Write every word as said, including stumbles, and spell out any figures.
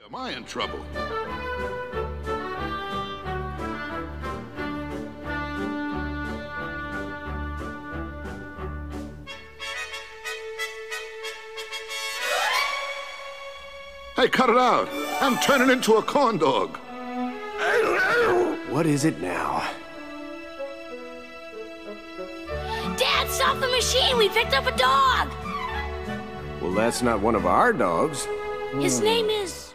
Am I in trouble? Hey, cut it out! I'm turning into a corn dog. What is it now? Dad, stop the machine! We picked up a dog! Well, that's not one of our dogs. His name is...